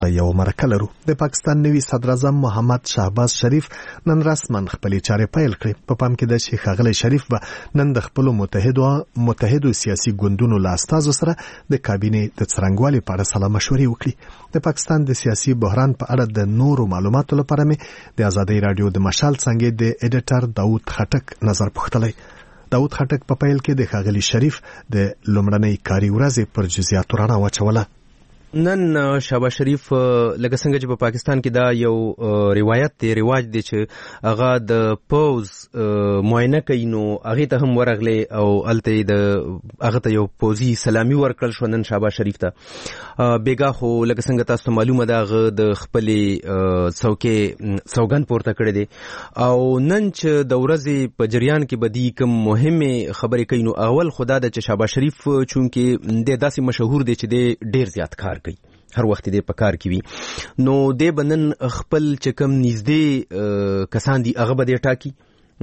یو مرکه لرو. د پاکستان نوي صدر اعظم محمد شهباز شریف نن رسما خپلې چارې پیل کړې. په پام کې ده چې ښاغلی شریف به نن د خپلو متحدو سیاسي ګوندونو له استازو سره د کابینې د څرنګوالي په اړه سلا مشورې وکړي. د پاکستان د سیاسي بحران په اړه د نورو معلوماتو لپاره مې د آزادۍ رادیو د مشال څنګه د ایډیټر داود خټک نظر پوښتلی. داود خټک په پیل کې د ښاغلي شریف د لومړنۍ کاري ورځې پر جزئیاتو رڼا واچوله. نن شهباز شریف لکه څنګه چې په پاکستان کې دا یو روایت دی، رواج دی چې هغه د پوز معاینه کوي، نو هغه ته هم ورغلی او الته د هغه ته یو پوزي سلامي ورکړل شو نن شهباز شریف ته. بیګا خو لکه څنګه تاسو ته معلومه ده هغه د خپلې څوکۍ سوګند پورته کړی دی او نن چې د ورځې په جریان کې بدی کوم مهمه خبرې کوي، نو اول خدا د شهباز شریف چونکه د داسې مشهور دی چې د ډیر زیات کار کوي، هر وخت دې په کار کې وي، نو دې بنن خپل چې کم نږدې کسان دي هغه به دې ټاکي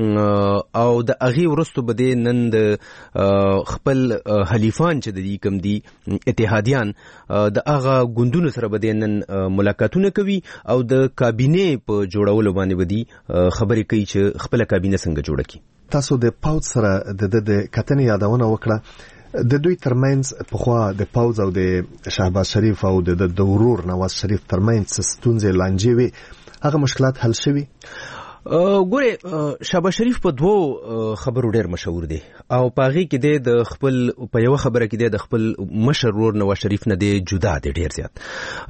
او د هغې وروستو به دې نن د خپل حلیفان چې د دې کم دي اتحادیان د هغه ګوندونو سره به دې نن ملاقاتونه کوي او د کابینې په جوړولو باندې به دې خبرې کوي چې خپله کابینه څنګه جوړه کړي. تاسو د پاوځ سره د کتنې یادونه وکړه. د دوی ترمنځ پخوا د پاوځ او د شهباز شریف او د ورور نواز شریف ترمنځ ستونزې لانجې وي، هغه مشکلات حل شوي؟ ګوره شهباز شریف په دوو خبرو ډیر مشهور دی او په هغې کې د خپل په یوه خبره کې د خپل مشر ورور نواز شریف نه دی جدا دی ډیر زیات.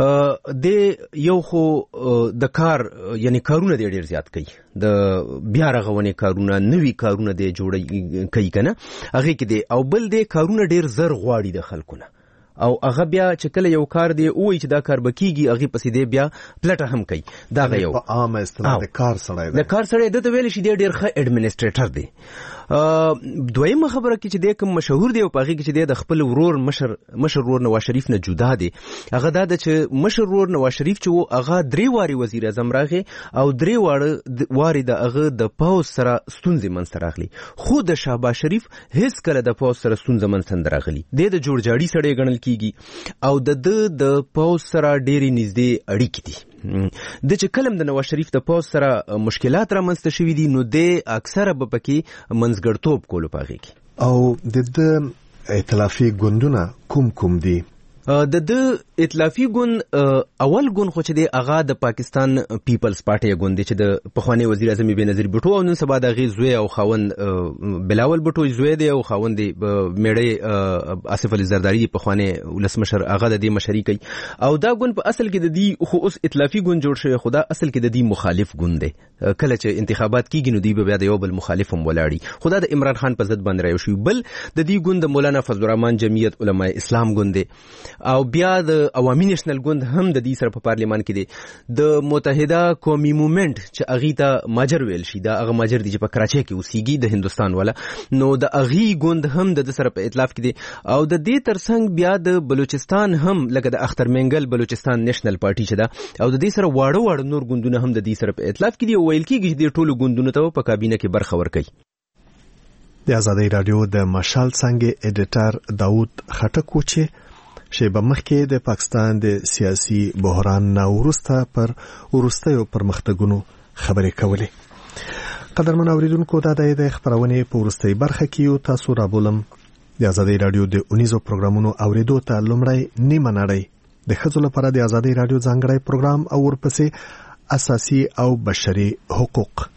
د یو خو د کار یعنی کارونه دی ډیر زیات کوي، د بیا رغونې کارونه، نوي کارونه دی جوړ کوي کنه هغې کې دی، او بل دی کارونه ډیر زر غواړي د خلکو نه او هغه بیا چې کله یو کار دی وایي چې دا کار به کیږي هغې پسې دی بیا پلټه هم کوي. دا یو په عامه اصطلاح د کار سړی دی، د کار سړی ده ته ویلی شي دی ډېر ښه اډمنسټریټر دی. دویمه خبره کې چې دی کوم مشهور دی او په هغې کې چې دی د خپل ورور مشر ورور نواز شریف نه جدا دی، هغه دا ده چې مشر ورور نواز شریف چې و هغه 3 وارې وزیر اعظم راغی او 3 وارې د هغه د پوځ سره ستونزې منځته راغلي، خو د شهباز شریف هیڅ کله د پوځ سره ستونزه منځته نه راغلي. دی د جوړجاړي سړی ګڼل او د پوز سره ډېرې نږدې اړیکې دي. د چې کلم د نواز شریف د پوز سره مشکلات رامنځته شوي دي، نو د اکثره به پکې منځګړتوب کولو په هغې کې. او د ائتلافي ګوندونه کوم دي؟ د ائتلافي ګوند اول ګوند خو چې دی هغه د پاکستان پیپلز پارټي ګوند دی چې د پخوانی وزیر اعظم بېنظیر بوټو او نن سبا د هغې زوی او خاوند بلاول بوټو زوی دی او خاوند دی میړی آصف علي زرداري پخوانی ولسمشر، هغه د دې مشري کوي او دا ګوند په اصل کې د دې خو اوس ائتلافي ګوند جوړ شوی، خو دا اصل کې د دې مخالف ګوند دی. کله چې انتخابات کیږي نو دوی به بیا د یو بل مخالف هم ولاړي، خو دا د عمران خان په ضد باندې رايو شوي. بل د دې ګوند د مولانا فضل الرحمن جمعیت علماء اسلام ګوند دی او بیا د عوامي نېشنل ګوند هم د دې سره په پارلیمان کې دی. د متحده قومي موومنټ چې هغې ته ماجر ویل شي، دا هغه ماجر دی چې په کراچۍ کې اوسیږي د هندوستان والا، نو د هغې ګوند هم د سره په ائتلاف کې دی او د دې ترڅنګ بیا د بلوچستان هم لکه د اختر مینګل بلوچستان نیشنل پارټي چې ده او د دې سره واړه نور ګوندونه هم د دې سره په ائتلاف کې دي او ویل کېږي چې د ټولو ګوندونو ته په کابینه کې برخه ورکوي. د آزادۍ رادیو د مشال څنګه ایډیټر داود خټک و چې شیبه مخکې د پاکستان د سیاسي بحران نه وروسته پر وروستیو پرمختګونو خبرې کولې. قدرمن اوریدونکو، دا د خپرونې په وروستۍ برخه کې یو تاسو رابولم د آزادۍ رادیو د 19 پروګرامونو اوریدو ته لومړی نیمه نړۍ د ښځو لپاره د آزادۍ رادیو ځانګړی پروګرام او ورپسې اساسي او بشري حقوق.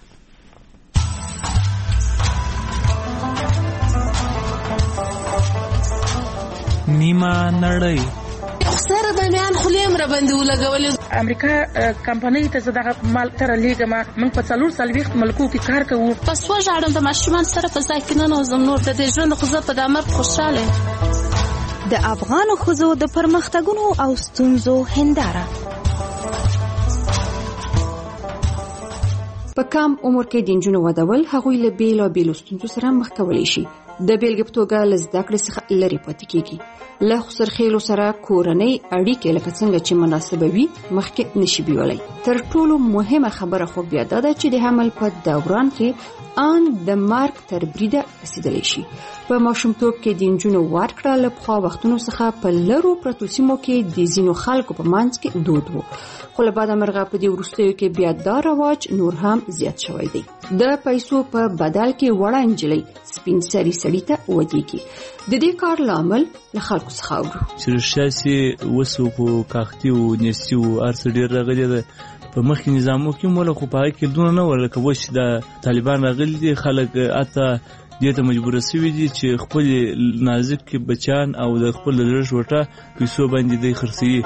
نیمه نړۍ سره د میان خلیم را باندې ولګولې. امریکا کمپنۍ ته زه دغه مال تر لیږم، موږ په 440 ملکو کې کار کوو. پس وژاړم د ماشومان سره په ځای کې ننوځم، نور د دې ژوند خو زه په دې مرګ خوشحاله یم. د افغانو ښځو د پرمختګونو او ستونزو هنداره. په کم عمر کې د نجونو ودول هغوی له بیلابیلو ستونزو سره مخ کولی شي. د بیلګې په توګه له زده کړې څخه لرې پاتې کیږي. له خسرخیلو سره کورنۍ اړیکې لکه څنګه چې مناسبه وي مخکې نشي بیولای. تر ټولو مهمه خبره خو بیا دا ده چې د حمل په دوران کې ان د مرګ تر بریده رسیدلی شي. په ماشومتوب کې د نجونو ورکړه له پخوا وختونو څخه په لرو پرتو سیمو کې د ځینو خلکو په منځ کې دود وو، خو له بعده مرغه په دې وروستیو کې بیا دا رواج نور هم زیات شوی دی. د پیسو په بدل کې وړه نجلۍ سپین سري سړي ته ودیږي. د دې کار لامل له خلکو څخه اورو چې رښتیا وسو په کاختي او نيستي او ارڅ ډیر راغلي ده په مخکې نظامو کې مولا خو پای کې دونه نه ورکه وش د طالبان راغلي دي. خلک اته دې ته مجبور شوي دي چې خپل نازک بچان او د خپل لږ وټه پیسو باندې د خرڅي.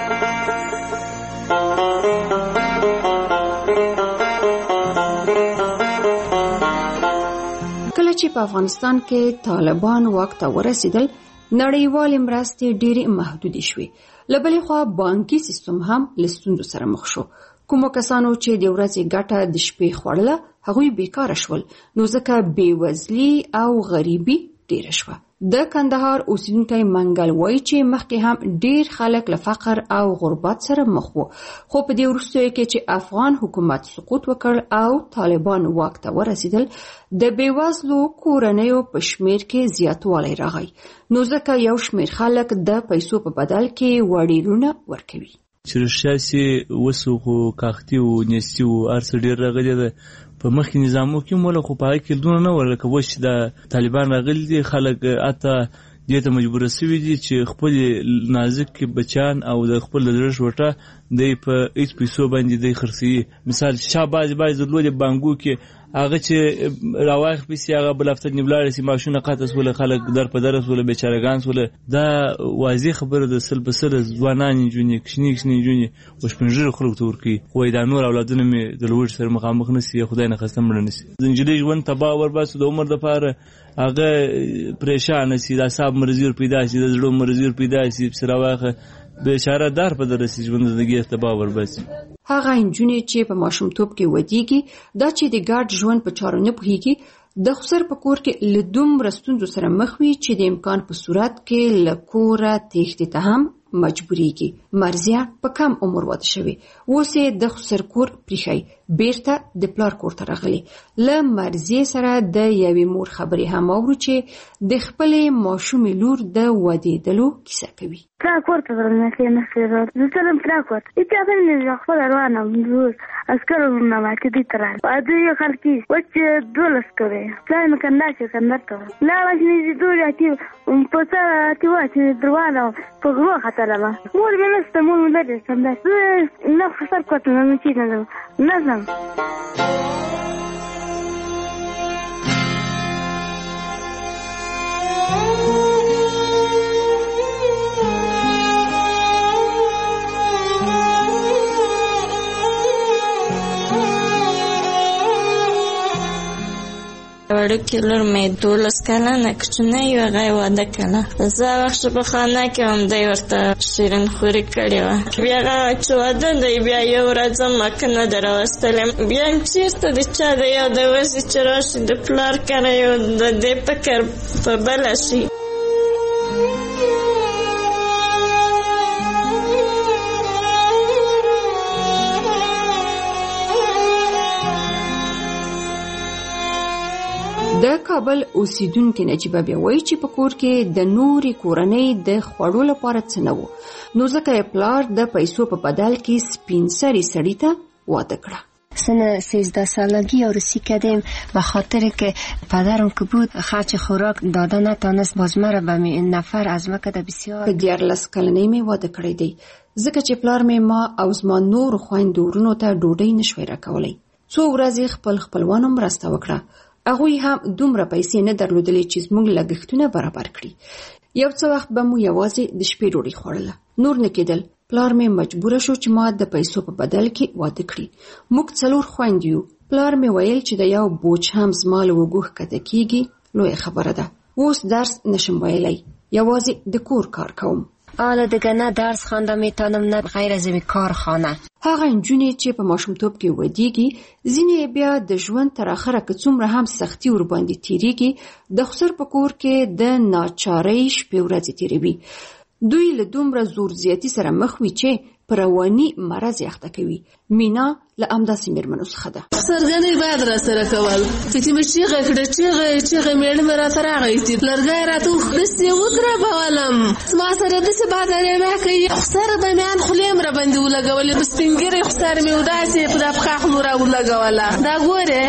کله چې په افغانستان کې طالبان واک ته ورسېدل نړیوال مرستې ډېرې محدودې شوې. له بلې خوا بانکي سیستم هم له ستونزو سره مخ شو. کومو کسانو چې د ورځې ګټه د شپې خوړله هغوی بیکاره شول، نو ځکه بېوزلي او غریبي ډېره شوه. د کندهار اوسیدونکی منګل وایي چې مخکې هم ډېر خلک له فقر او غربت سره مخ وو، خو په دې وروستیو کې چې افغان حکومت سقوط وکړ او طالبان واک ته ورسېدل د بېوزلو کورنیو په شمېر کې زیاتوالی راغی، نو ځکه یو شمېر خلک د پیسو په بدل کې وړیرونه ورکوي. چې رښتیا وسو خو کاختي او نيستي او ارڅ ډیر راغلي ده په مخکې نظامو کې مولا خو پای کې دونه نه ورکه وش د طالبان راغلي دي. خلک اته دې ته مجبور شوي دي چې خپل نازک بچان او د خپل لږ وټه د په هیڅ پیسو باندې د خرڅي. مثال شاباز باز لولې بانګو کې هغه چې راوخ پیسې هغه بل هفته نیملار سي ماشونه قاطس ول خلک در په درس ول بیچارهګان ول. دا واضح خبره د سل په سل ځوانان جونې کښنی جونې وشپنجر خلک تور کی خو دا نور اولادونه می د لوړ سره مخامخ نسی خدای نه خسته مړ نسی. زنجیري ژوند تبا ور باسو د عمر د پاره هغه پریشان سي، د اعصاب مرزي پیدا سي، د زړه مرزي پیدا سي، سره واخه بیچاره دار په درسي ژوند دغه تبا ور باسي. هغه انجونې چې په ماشومتوب کې ودیږي دا چې د ګډ ژوند په چارو نه پوهیږي د خسر په کور کې له دومره ستونزو سره مخ وي چې د امکان په صورت کې له کوره تېښتې ته هم مجبوریږي. مرزیه په کم عمر واده شوی، اوس یې د خسر کور پریښی بیرته د پلار کور ته راغلی. له مرزیې سره د یوې مور خبرې هم اورو چې د خپلې ماشومې لور د ودېدلو کیسه کوي. پلاک ورته نه زه سلم پلاک ورته ایتابل خپل روانه زور اسکر نه ماته دي تر اده یو خلکی وچ دولس کوي پلان کنه چې کنده لا واشني دوی اتی په سره تی واچ دروانه په غو خطر ما مور مې نسته مور مې درې سم نه خسر کوته نه چی نه زم وړوکې لور مې 12 کلنه کوچنۍ وه، هغه یې واده کړه. زه وخت په خانه کې همدی ورته شیرین خوري کړې وه. بیا هغه چې واده دی بیا یو ورځ مکه نه ده راوستلې. بیا چېرته د چا د یو د وزي چې راشي د پلار کره یو د دې فکر په بله شي. د کابل اوسیدونکو نجیبه بیا وایي چې په کور کې د نوري کورنۍ د خوړو لپاره څه نه وو، نو ځکه یې پلار د پیسو په بدل کې سپین سري سړي ته واده کړه. سن 13 سالگی عروسی کردیم به خاطر که پدرم که بود خرج خوراک داده نتانست باز مرا به نفر از مکه بسیار. په 14 کلنۍ مې واده کړی دی ځکه چې پلار مې ما او زما نور خویندو ورونو ته ډوډۍ نشوی راکولی. څو ورځې خپل خپلوانو مرسته وکړه، هغوی هم دومره پیسې نه درلودلې چې زموږ لګښتونه برابر کړي. یو څه وخت به مو یوازې د شپې ډوډۍ خوړله، نور نه کېدل. پلار مې مجبوره شو چې ما د پیسو په بدل کې واده کړي. موږ 4 خویندې یو. پلار مې ویل چې د یو بوج هم زما له اوږو ښکته کېږي لویه خبره ده. اوس درس نشم ویلی، یوازې د کور کار کوم. حالا دیگه نه درس خواندن میتونم نه غیر از کار خانه. هغه نجونې چې په ماشومتوب کې ودیږي ځینې بیا د ژوند تر اخره که څومره هم سختي ور باندې تیریږي د خسر په کور کې د ناچارۍ شپې ورځې تیروي. دوی له دومره زور زیاتی سره مخ وي چې پر رواني مرض اخته کوي. مینا له همداسې مېرمنو څخه ده. سرګنې باید را سره کول چې مې چیغه کړه چیغه میړه مې راته راغی چې لرګی راته داسې ودربولم زما سره داسې بادرې کوي خسر به مې ان خولې م راباندې ولګولې په سپین ږیرې خسر مې وداسې په دا پښه مو راولګوله. دا ګورې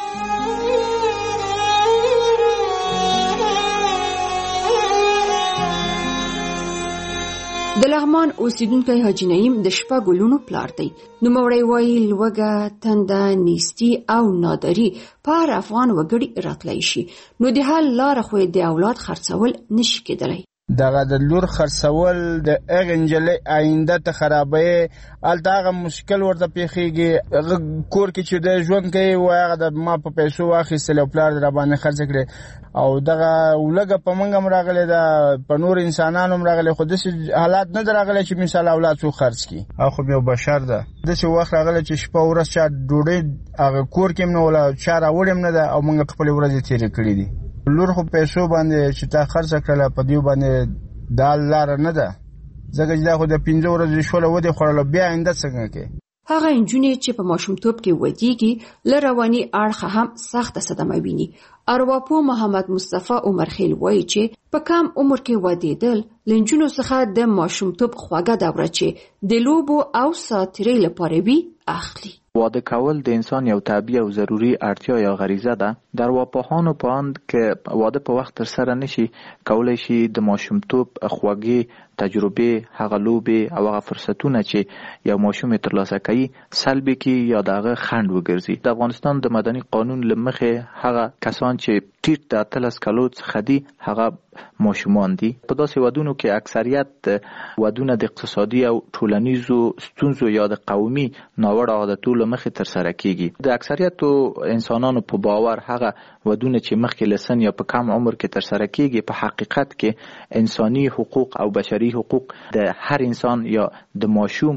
د لغمان اوسیدونکی حاجي نعیم د شپږو لوڼو پلار دی. نوموړی وایي لوږه، تنده، نیستي او ناداري په هر افغان وګړي راتلی شي، نو د حل لاره خو د اولاد خرڅول نشي کېدلی. دغه د لور خرڅول د هغې نجلۍ آینده ته خرابوي. هلته هغه مشکل ورته پیښیږي. هغه کور کې چې د ژوند کوي وایي هغه د ما په پیسو واخیستل او پلار دې راباندې خرڅ کړې او دغه لږه په موږ هم راغلی ده، په نور انسانانو هم راغلی، خو داسې حالات نه ده راغلی چې مثال اولاد څوک خرڅ کړي. او خو یو بشر ده، داسې وخت راغلی چې شپه ورځ چا ډوډۍ هغه کور کې هم نه وله چا راوړې هم نه ده او موږ خپلې ورځې تېرې کړي دي. لور خو پیسو باندې چې تا خرڅ کړله په دې باندې دا لاره نه ده، ځکه چې دا خو د 5 ورځې شوله ودې خوړله بیا آینده څنګه کوي. هغه نجونې چې په ماشومتوب کې ودیږي له رواني اړخه هم سخته صدمه ویني. ارواپوه محمد مصطفی عمرخیل وایي چې په کم عمر کې ودېدل له نجونو څخه د ماشومتوب خوږه دوره چې د لوبو او ساتیرۍ لپاره وي اخلي. واده کول د انسان یو طبیعي او ضروری اړتیا یا غریزه ده. در ارواپوهانو په اند که واده په وخت تر سره نشي کولای شي د ماشومتوب خوږې تجربه، هغه لوبې او هغه فرصتونه چې یو ماشوم ترلاسه کوي سلبي کی یا دغه خنډ وګرځي. د افغانستان د مدني قانون لمخه هغه کسان چې ټیټ د 13 کالو څخه دي هغه ماشومان دي. په داسې ودونو کې اکثریت ودونه د اقتصادي او ټولنیزو ستونزو یا د قومي ناوړه عادتو لمخه تر سره کیږي. د اکثریت انسانانو په باور هغه ودونه چې مخکې لسن یا په کم عمر کې تر سره کیږي په حقیقت کې انساني حقوق او بشري حقوق د هر انسان یا د ماشوم